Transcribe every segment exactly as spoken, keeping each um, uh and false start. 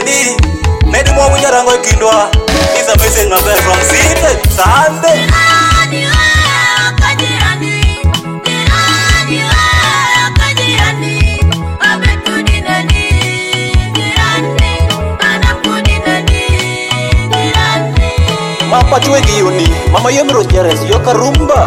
Nedi, Nedi mo winyarango ikindwa. Is a message my best from Sinde, Sande. Mama chwe giuni, mama yemro jeres yoka rumba.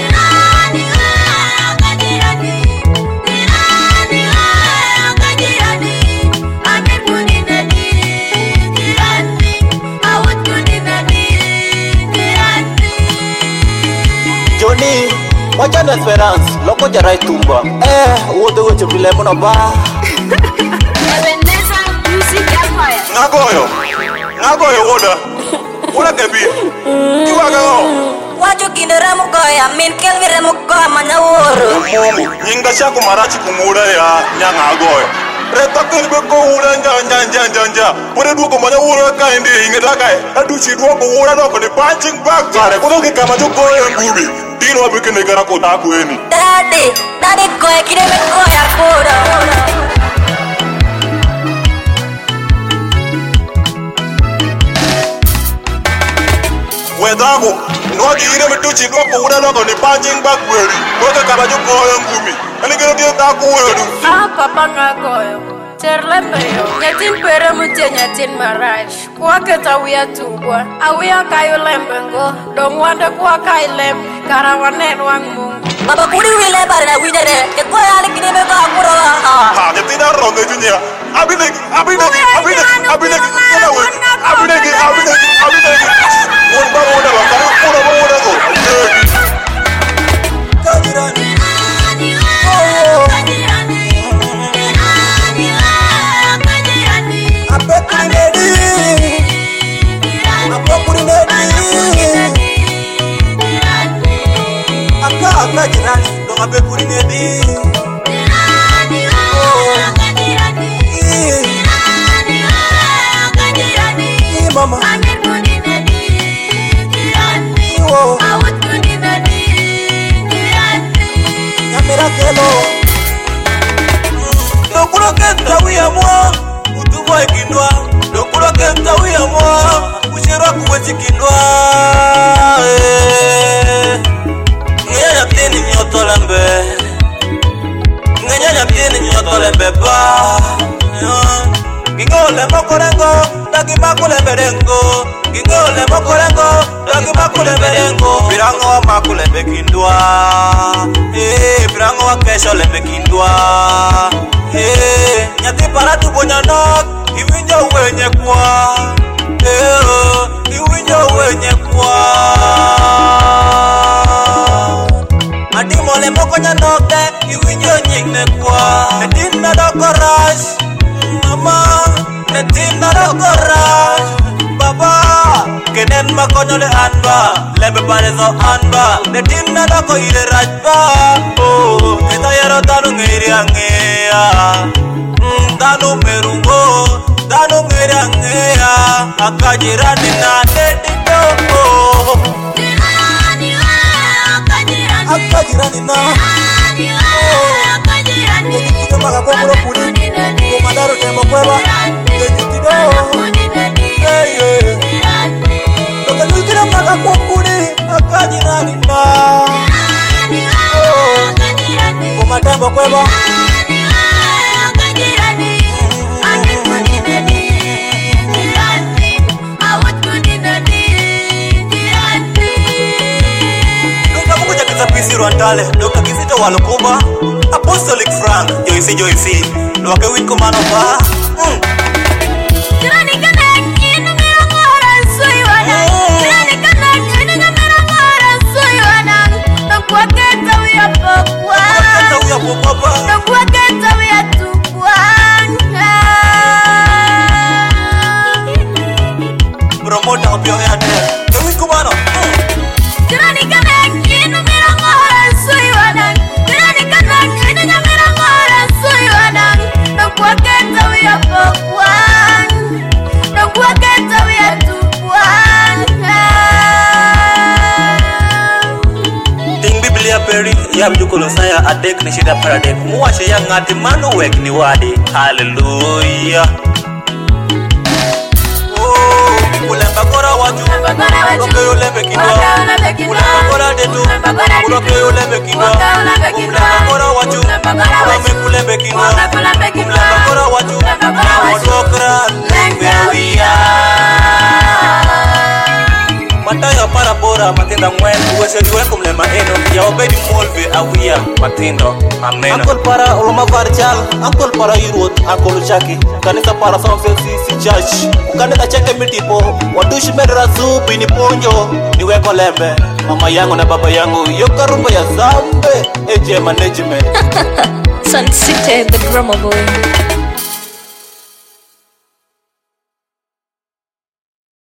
Johnny, wacha na Esperance, loko jarai tumba. Eh, wote wote vile mona ba. Ebenezer Music Empire. Nagoyo, nagoyo woda. Woda kebi. Iwaga go. Wacho kindera mugoya, min kelvire mugoya manyaworo. Momo, nyinga shaku marachi kumura ya nyanga agoyo. Reta kelbe ko ura njanja njanja njanja. Pure duko manyaworo ka indi ingeta kai. Aduchi duko ura doko ni punching back. Sare kuno ke kama tu goyo ngubi. Dino abike negara ko taku eni. Daddy, daddy goya kire me goya kura. Wedago, no di ire metu chiko ko ura doko ni punching back weri. Koke kama tu goyo ngumi. Ani kero dia taku weri. Ah, papa ngagoyo. Terlepeyo, nyatin pere mutia nyatin marash. Kwa keta wia tubwa, awia kayo lembengo. Dong wanda kwa kai lem, karawanen wang mung. Baba kuri wile bare na winere, ke goya ali kire me goya kura. Ha, nyatin na ronge junya. Abinegi, abinegi, abinegi, abinegi, kena we. Abinegi, abinegi, abinegi. Wonba wonda ba, karo kura ba wonda go. Kajirani. Apekuri Nedi, apekuri Nedi. Aka aka jirani, dong apekuri Nedi. Ii mama. Iwo. Nyamera kelo. Dokuro kenta wiya mwa, utumwa ikindwa. Dokuro kenta wiya mwa, ushirwa kuwechi kindwa. Ngenya nyapini nyoto lembe, ngenya nyapini nyoto lembe ba. Gingole mokorengo, dagi makule berengo. Gingole mokorengo, dagi makule berengo. Pirango makule bekindwa. Eh, pirango wakesho lembe kindwa. Eh, nyati para tu bonya nok, iwinjo wenye kwa. Eh, iwinjo wenye kwa. Adi mole mokonya nok de, iwinjo nyigne kwa. Edin na dokorash, mama. Edin na dokorash, baba. Kenen makonyo le anba, lembe pare zo anba. Edin na doko ire rajba. Oh, kita yero tanu ngiri angea. Danu merungo, danu ngiri angea. Akajirani na Nedi do. Akajirani na. Nedi kido maka kumuro pudi. Kumadaro tembo kweba. Nedi kido. Hey hey. Nedi kido maka kumuri. Akajirani na. Kumatembo kweba. Rwandale, Doctor Kizito Walukumba, Apostolic Frank, Joyce Joyce, Nwake Wiko Manova. Mm. Jirani kana kinu mira mora sui wana. Jirani kana kinu mira mora sui wana. Nakwa keta wia pokwa. Keta wia pokwa. Nakwa keta wia tukwa. Promoter of your hand. Wiko Mano. Jirani kana kinu mira mora sui wana. Jirani kana kinu mira mora sui wana. Nakwa keta wia pokwa. Nakwa keta wia tukwa. Ting Biblia peri ya mjukolo saya adek ni shida paradek. Muwashe ya ngati manu wek ni wadi. Hallelujah. Uloke ulembe kinwa Ulembagora detu Uloke ulembe kinwa Ulembagora waju Ulame kulembe kinwa Ulembagora waju Wadokra Where we are Mataya para bora matinda mwen Uwese diwe kumlema eno Ya obedi molve awia matindo Amena Ankol para uloma varchal Ankol para yurut Ankol chaki Kanisa para sonfe sisi church Ukaneta cheke mitipo Wadushi medra subi ni ponjo Niweko lembe Mama yangu na baba yangu Yoka rumba ya zambe Eje management Sun City, the drummer boy.